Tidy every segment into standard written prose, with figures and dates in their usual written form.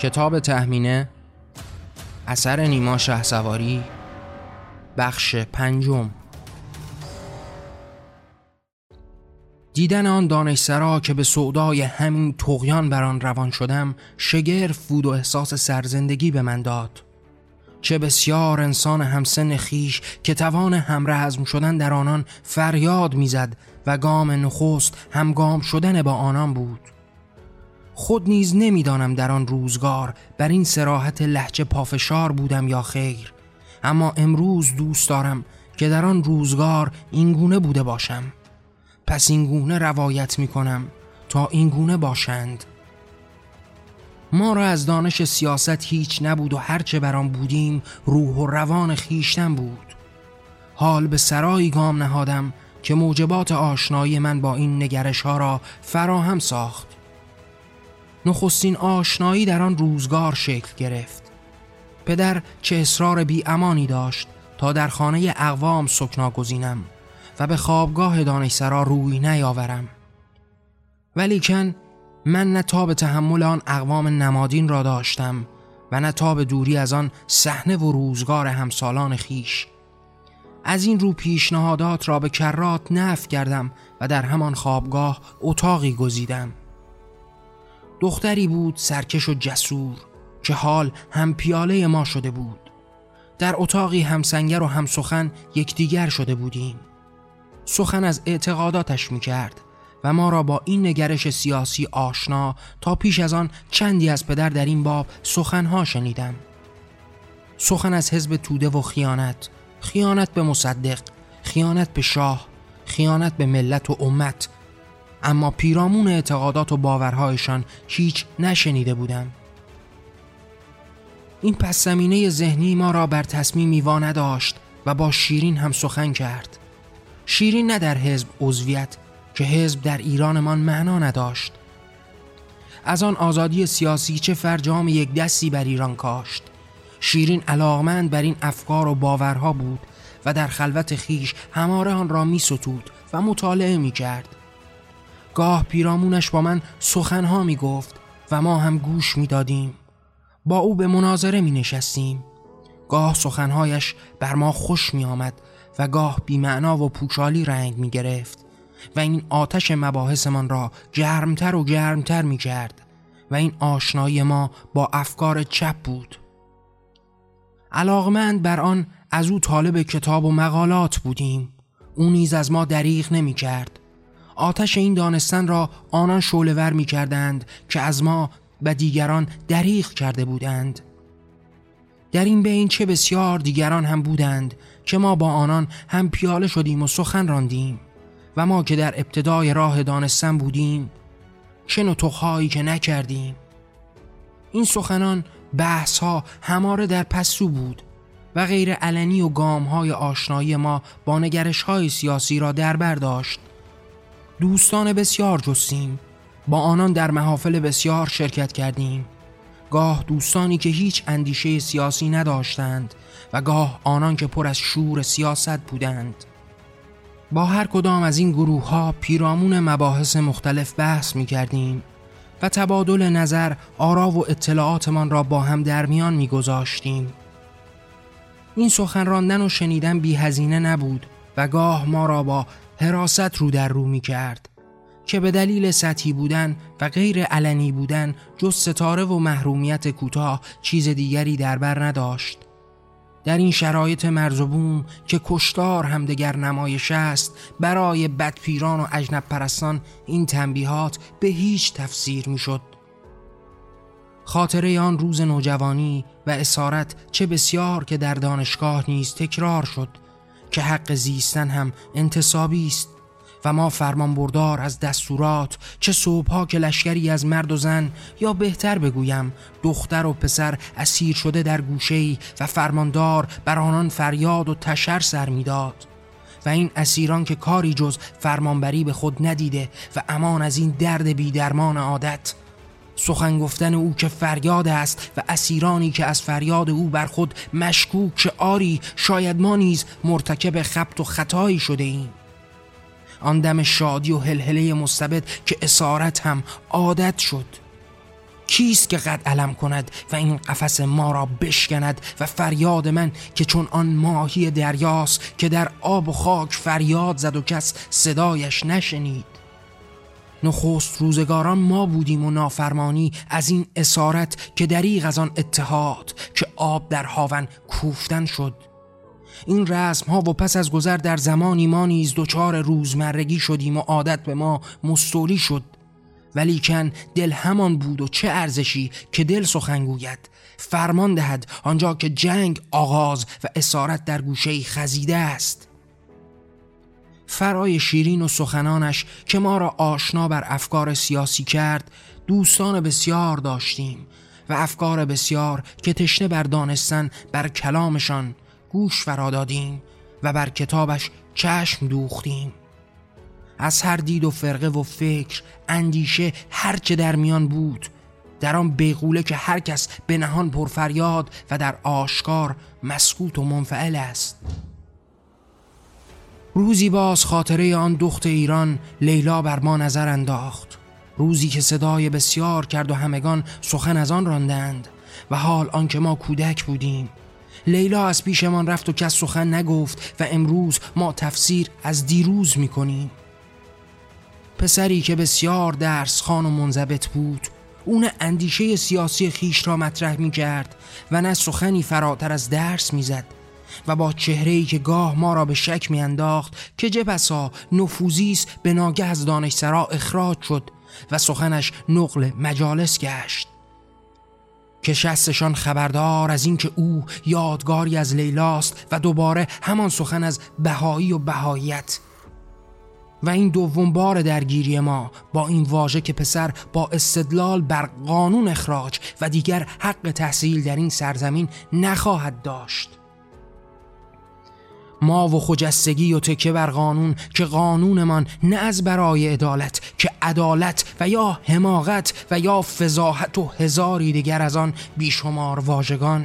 کتاب تهمینه، اثر نیما شهسواری، بخش 5. دیدن آن دانشسرا که به سودای همین طغیان بر آن روان شدم شگرف بود و احساس سرزندگی به من داد. چه بسیار انسان همسن خویش که توان همرزم شدن در آنان فریاد میزد و گام نخست همگام شدن با آنان بود. خود نیز نمیدانم در آن روزگار بر این صراحت لهجه پافشار بودم یا خیر، اما امروز دوست دارم که در آن روزگار اینگونه بوده باشم. پس اینگونه روایت میکنم تا اینگونه باشند. ما را از دانش سیاست هیچ نبود و هرچه بر آن بودیم روح و روان خیشتن بود. حال به سرایی گام نهادم که موجبات آشنایی من با این نگرش ها را فراهم ساخت. نخستین آشنایی در آن روزگار شکل گرفت. پدر چه اصرار بی امانی داشت تا در خانه اقوام سکنا گزینم و به خوابگاه دانشسرا روی نیاورم. ولیکن من نه تاب تحمل آن اقوام نمادین را داشتم و نه تاب دوری از آن صحنه و روزگار همسالان خیش. از این رو پیشنهادات را به کرات نفی کردم و در همان خوابگاه اتاقی گزیدم. دختری بود سرکش و جسور که حال هم پیاله ما شده بود. در اتاقی هم سنگر و هم سخن یکدیگر شده بودیم. سخن از اعتقاداتش می‌کرد و ما را با این نگرش سیاسی آشنا تا پیش از آن چندی از پدر در این باب سخنها شنیدم. سخن از حزب توده و خیانت به مصدق، خیانت به شاه، خیانت به ملت و امت، اما پیرامون اعتقادات و باورهایشان هیچ نشنیده بودم. این پس زمینه ذهنی ما را بر تصمیمی وا نداشت و با شیرین هم سخن کرد. شیرین نه در حزب عضویت که حزب در ایرانمان معنا نداشت. از آن آزادی سیاسی چه فرجام یک دستی بر ایران کاشت. شیرین علاقمند بر این افکار و باورها بود و در خلوت خیش هماره آن را می ستود و مطالعه می کرد. گاه پیرامونش با من سخنها می گفت و ما هم گوش می دادیم. با او به مناظره می نشستیم. گاه سخنهایش بر ما خوش می آمد و گاه بی معنا و پوچالی رنگ می گرفت و این آتش مباحث من را گرمتر و گرمتر می کرد و این آشنایی ما با افکار چپ بود. علاقمند بر آن از او طالب کتاب و مقالات بودیم. او نیز از ما دریغ نمی کرد. آتش این دانستن را آنان شعله‌ور می کردند که از ما و دیگران دریغ کرده بودند. در این بین چه بسیار دیگران هم بودند که ما با آنان هم پیاله شدیم و سخن راندیم و ما که در ابتدای راه دانستن بودیم چه نطق‌هایی که نکردیم. این سخنان بحث‌ها هماره در پسو بود و غیر علنی و گام‌های آشنایی ما با نگرش‌های سیاسی را در بر داشت. دوستان بسیار جستیم، با آنان در محافل بسیار شرکت کردیم، گاه دوستانی که هیچ اندیشه سیاسی نداشتند و گاه آنان که پر از شور سیاست بودند. با هر کدام از این گروه ها پیرامون مباحث مختلف بحث می کردیم و تبادل نظر، آرا و اطلاعاتمان را با هم در میان می گذاشتیم. این سخن راندن و شنیدن بی هزینه نبود و گاه ما را با حراست رو در رو می کرد که به دلیل سطحی بودن و غیر علنی بودن جز ستاره و محرومیت کوتاه چیز دیگری در بر نداشت. در این شرایط مرز و بوم که کشتار هم دگر نمایش است، برای بدپیران و اجنب پرستان این تنبیهات به هیچ تفسیر می شد. خاطره آن روز نوجوانی و اسارت چه بسیار که در دانشگاه نیز تکرار شد که حق زیستن هم انتصابی است و ما فرمانبردار از دستورات، چه صبح‌ها که لشکری از مرد و زن یا بهتر بگویم دختر و پسر اسیر شده در گوشه‌ای و فرماندار بر آنان فریاد و تشر سر می‌داد و این اسیران که کاری جز فرمانبری به خود ندیده و امان از این درد بی‌درمان عادت، سخن گفتن او که فریاد است و اسیرانی که از فریاد او بر خود مشکوک که آری شاید ما نیز مرتکب خبط و خطایی شده ایم. آن دم شادی و هلهله مستبد که اسارت هم عادت شد. کیست که قد علم کند و این قفس ما را بشکند و فریاد من که چون آن ماهی دریاست که در آب و خاک فریاد زد و کس صدایش نشنید. نخست روزگاران ما بودیم و نافرمانی از این اسارت که دریغ از آن اتحاد که آب در هاون کوفتن شد. این رسم ها و پس از گذر در زمانی ما نیز دچار روزمرگی شدیم و عادت به ما مستولی شد. ولیکن دل همان بود و چه ارزشی که دل سخن گوید، فرمان دهد آنجا که جنگ آغاز و اسارت در گوشه‌ای خزیده است. فرای شیرین و سخنانش که ما را آشنا بر افکار سیاسی کرد، دوستان بسیار داشتیم و افکار بسیار که تشنه بر دانستن بر کلامشان گوش فرا دادیم و بر کتابش چشم دوختیم. از هر دید و فرقه و فکر اندیشه هرچه در میان بود، در آن بیغوله که هر کس به نهان پرفریاد و در آشکار مسکوت و منفعل است. روزی باز خاطره آن دخت ایران لیلا بر ما نظر انداخت. روزی که صدای بسیار کرد و همگان سخن از آن راندند و حال آنکه ما کودک بودیم. لیلا از پیشمان رفت و کس سخن نگفت و امروز ما تفسیر از دیروز میکنیم. پسری که بسیار درس خوان و منضبط بود، اون اندیشه سیاسی خیش را مطرح می کرد و نه سخنی فراتر از درس می زد و با چهره‌ای که گاه ما را به شک می انداخت که چه بسا نفوذیست به ناگه از دانشسرا اخراج شد و سخنش نقل مجالس گشت. که شستشان خبردار از این که او یادگاری از لیلاست و دوباره همان سخن از بهایی و بهاییت. و این دوم بار درگیری ما با این واژه که پسر با استدلال بر قانون اخراج و دیگر حق تحصیل در این سرزمین نخواهد داشت. ما و خجستگی و تکیه بر قانون که قانونمان نه از برای عدالت که عدالت و یا حماقت و یا فضاحت و هزاری دیگر از آن بیشمار واژگان.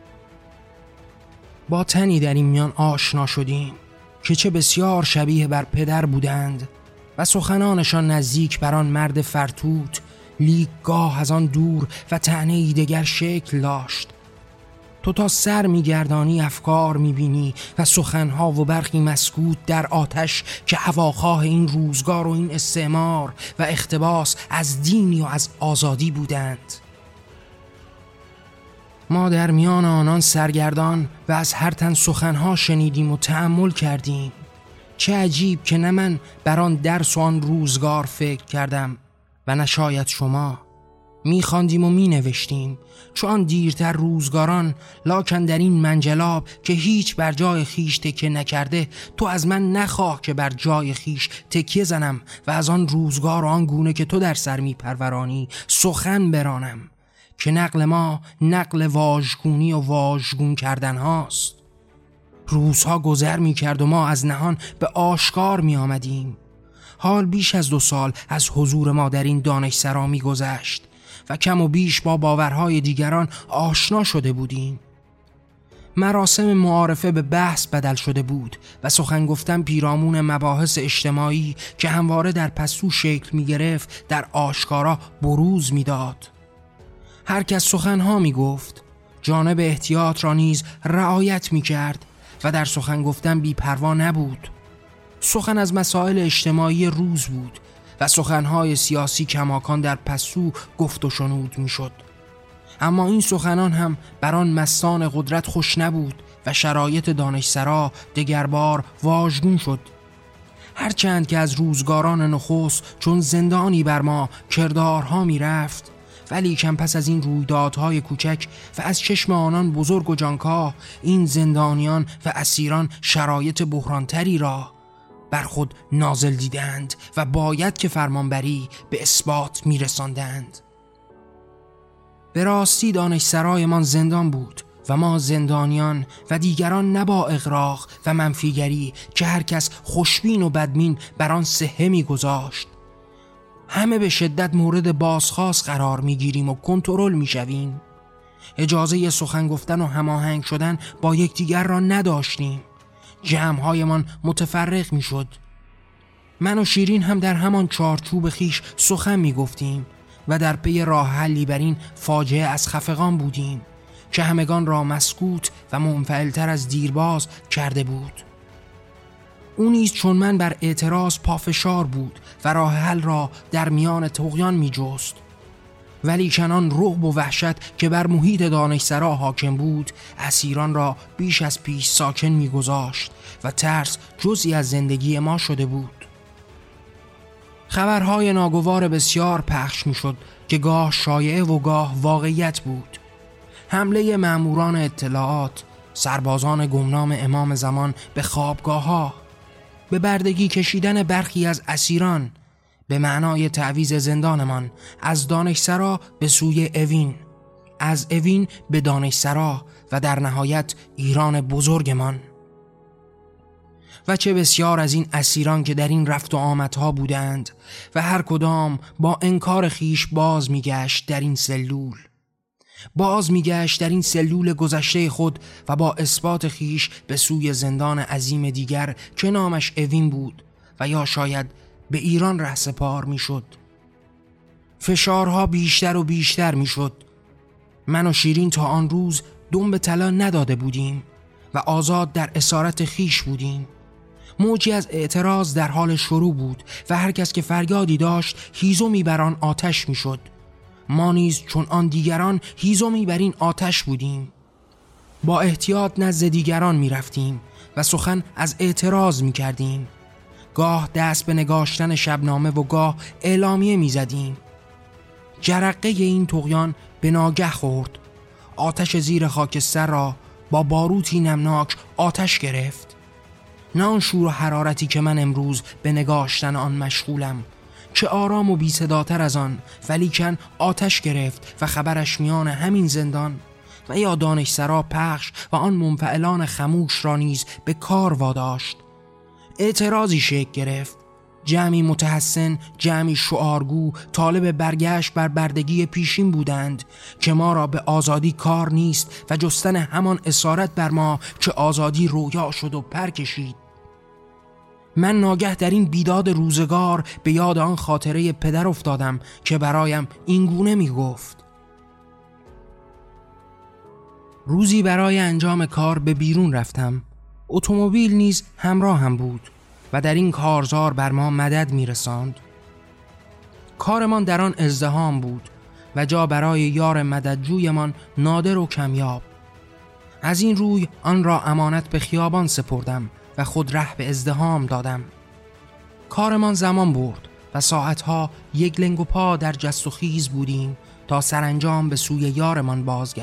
با تنی در این میان آشنا شدیم که چه بسیار شبیه بر پدر بودند و سخنانشان نزدیک بر آن مرد فرتوت، لیک گاه از آن دور و طعنه‌ای دیگر شکل داشت. تو تا سر میگردانی افکار میبینی و سخنها و برخی مسکوت در آتش که هواخواه این روزگار و این استعمار و اقتباس از دینی و از آزادی بودند. ما در میان آنان سرگردان و از هر تن سخنها شنیدیم و تأمل کردیم. چه عجیب که نه من بر آن درس و آن روزگار فکر کردم و نه شاید شما. می‌خواندیم و می‌نوشتیم چون دیرتر روزگاران، لکن در این منجلاب که هیچ بر جای خیش تکیه نکرده، تو از من نخواه که بر جای خیش تکیه زنم و از آن روزگار و آن گونه که تو در سر می‌پرورانی سخن برانم که نقل ما نقل واژگونی و واژگون کردن هاست. روزها گذر می کرد و ما از نهان به آشکار می آمدیم. حال بیش از 2 سال از حضور ما در این دانشسرا می گذشت و کم و بیش با باورهای دیگران آشنا شده بودیم. مراسم معارفه به بحث بدل شده بود و سخن گفتن پیرامون مباحث اجتماعی که همواره در پستو شکل می گرفت در آشکارا بروز می داد. هر کس سخنها می گفت، جانب احتیاط را نیز رعایت می کرد و در سخن گفتن بی پروا نبود. سخن از مسائل اجتماعی روز بود و سخنهای سیاسی کماکان در پسو گفت و شنود می شد. اما این سخنان هم بر آن مستان قدرت خوش نبود و شرایط دانشسرا دگربار واژگون شد. هرچند که از روزگاران نخست چون زندانی بر ما کردارها می رفت، ولی کم پس از این رویدادهای کوچک و از چشم آنان بزرگ و جانکاه، این زندانیان و اسیران شرایط بحرانتری را بر خود نازل دیدند و باید که فرمانبری به اثبات میرساندند. به راستی دانشسرایمان زندان بود و ما زندانیان و دیگران نه با اغراق و منفیگری که هر کس خوشبین و بدبین بر آن صحه میگذاشت. همه به شدت مورد بازخواست قرار میگیریم و کنترل میشویم. اجازه سخن گفتن و هماهنگ شدن با یکدیگر را نداشتیم. جمع‌هایمان متفرق میشد. من و شیرین هم در همان چارچوب خیش سخن میگفتیم و در پی راه حلی بر این فاجعه از خفقان بودیم که همگان را مسکوت و منفعلتر از دیرباز کرده بود. او نیز چون من بر اعتراض پافشار بود و راه حل را در میان طغیان می جست، ولی کنان رعب و وحشت که بر محیط دانشسرا حاکم بود اسیران را بیش از پیش ساکن می گذاشت و ترس جزئی از زندگی ما شده بود. خبرهای ناگوار بسیار پخش می شد که گاه شایعه و گاه واقعیت بود. حمله ماموران اطلاعات، سربازان گمنام امام زمان به خوابگاه‌ها، به بردگی کشیدن برخی از اسیران، به معنای تعویض زندانمان از دانشسرا به سوی اوین، از اوین به دانشسرا و در نهایت ایران بزرگمان. و چه بسیار از این اسیران که در این رفت و آمدها بودند و هر کدام با انکار خیش باز میگشت در این سلول، باز میگشت در این سلول گذشته خود و با اثبات خیش به سوی زندان عظیم دیگر که نامش اوین بود و یا شاید به ایران رهسپار میشد. فشارها بیشتر و بیشتر میشد. من و شیرین تا آن روز دم به طلا نداده بودیم و آزاد در اسارت خیش بودیم. موجی از اعتراض در حال شروع بود و هر کس که فریادی داشت هیزمی بر آن آتش میشد. ما نیز چون آن دیگران هیزمی بر این آتش بودیم. با احتیاط نزد دیگران می رفتیم و سخن از اعتراض می کردیم. گاه دست به نگاشتن شبنامه و گاه اعلامیه می زدیم. جرقه این طغیان به ناگه خورد. آتش زیر خاکستر را با باروتی نمناک آتش گرفت. نه آن شور و حرارتی که من امروز به نگاشتن آن مشغولم، چه آرام و بی صداتر از آن، ولیکن آتش گرفت و خبرش میان همین زندان و یا دانشسرا پخش و آن منفعلان خموش را نیز به کار واداشت. اعتراضی شکل گرفت. جمعی متحسن، جمعی شعارگو طالب برگشت بر بردگی پیشین بودند که ما را به آزادی کار نیست و جستن همان اسارت بر ما که آزادی رویا شد و پر کشید. من ناگه در این بیداد روزگار به یاد آن خاطره پدر افتادم که برایم اینگونه می گفت: روزی برای انجام کار به بیرون رفتم. اتومبیل نیز همراهم بود و در این کارزار بر ما مدد می رساند. کارمان در آن ازدحام بود و جا برای یار مددجویمان نادر و کمیاب. از این روی آن را امانت به خیابان سپردم و خود ره به ازدحام دادم. کارمان زمان برد و ساعتها یک لنگ و پا در جست و خیز بودیم تا سرانجام به سوی یارمان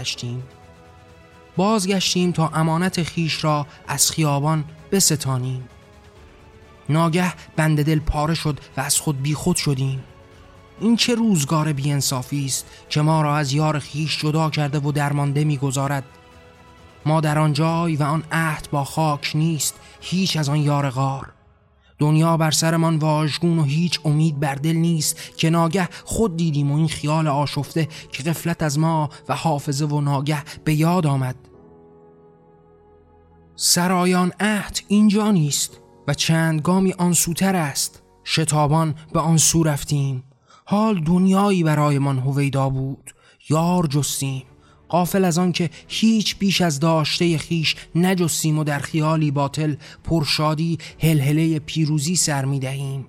بازگشتیم تا امانت خیش را از خیابان بستانیم. ناگه بند دل پاره شد و از خود بی خود شدیم. این چه روزگار بی انصافی است که ما را از یار خیش جدا کرده و درمانده می‌گذارد. ما در آن جای و آن عهد با خاک نیست، هیچ از آن یار غار. دنیا بر سرمان واژگون و هیچ امید بر دل نیست که ناگه خود دیدیم و این خیال آشفته که غفلت از ما و حافظه و ناگه به یاد آمد. سرایان عهد اینجا نیست و چند گامی آن سوتر است. شتابان به آن سو رفتیم. حال دنیایی برایمان هویدا بود. یار جستیم، غافل از آن که هیچ بیش از داشته خیش نجستیم و در خیالی باطل پرشادی هلهله پیروزی سر می دهیم.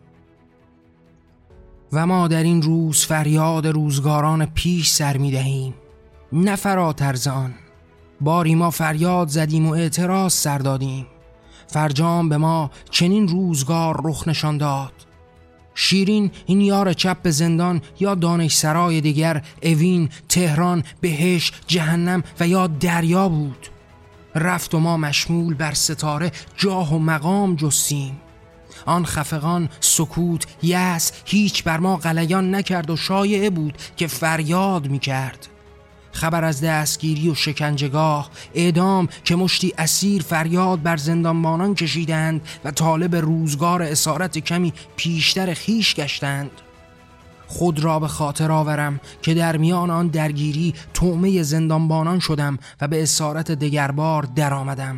و ما در این روز فریاد روزگاران پیش سر می دهیم، نه فراتر ز آن. باری ما فریاد زدیم و اعتراض سر دادیم. فرجام به ما چنین روزگار رخ نشان داد. شیرین این یار چپ به زندان یا دانشسرای دیگر، اوین، تهران، بهشت، جهنم و یا دریا بود. رفت و ما مشمول بر ستاره جاه و مقام جستیم. آن خفقان، سکوت، یأس هیچ بر ما غلیان نکرد و شایعه بود که فریاد میکرد. خبر از دستگیری و شکنجهگاه، اعدام که مشتی اسیر فریاد بر زندانبانان کشیدند و طالب روزگار اسارت کمی پیشتر خیش گشتند. خود را به خاطر آورم که در میان آن درگیری طعمه زندانبانان شدم و به اسارت دگربار در آمدم.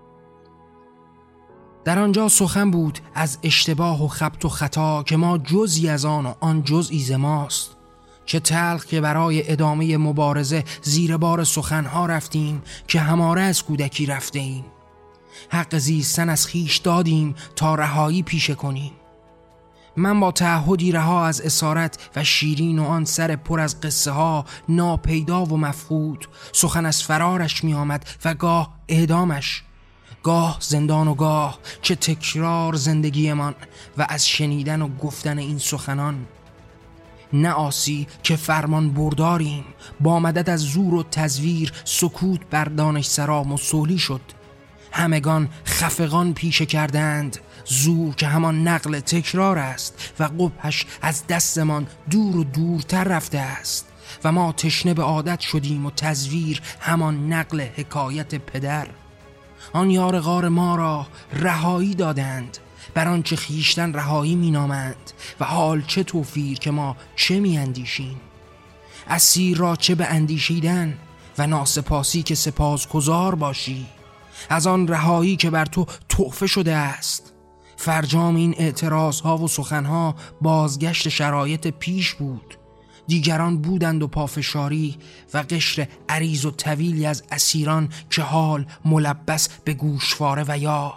در آنجا سخن بود از اشتباه و خبط و خطا که ما جزئی از آن و آن جزئی ز ماست. چه تلخ که برای ادامه مبارزه زیر بار سخنها رفتیم که هماره از کودکی رفته ایم. حق زیستن از خیش دادیم تا رهایی پیشه کنیم. من با تعهدی رها از اسارت و شیرین و آن سر پر از قصه ها ناپیدا و مفقود، سخن از فرارش می آمد و گاه اعدامش، گاه زندان و گاه چه تکرار زندگیمان و از شنیدن و گفتن این سخنان. نه آسی که فرمان برداریم، با مدد از زور و تزویر سکوت بر دانشسرا مصولی شد. همگان خفقان پیشه کردند، زور که همان نقل تکرار است و قبحش از دستمان دور و دورتر رفته است و ما تشنه به عادت شدیم و تزویر همان نقل حکایت پدر. آن یار غار ما را رهایی دادند، بر آنچه خیشتن رهایی می نامند و حال چه توفیر که ما چه می اندیشیم. اسیر را چه به اندیشیدن و ناسپاسی که سپاسگزار باشی از آن رهایی که بر تو تحفه شده است. فرجام این اعتراض ها و سخن ها بازگشت شرایط پیش بود. دیگران بودند و پافشاری و قشر عریض و طویلی از اسیران که حال ملبس به گوشواره و یا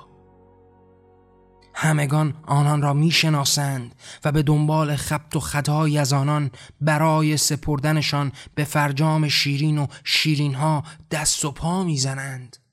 همگان آنان را می شناسند و به دنبال خبط و خطایی از آنان برای سپردنشان به فرجام شیرین و شیرین ها دست و پا می زنند.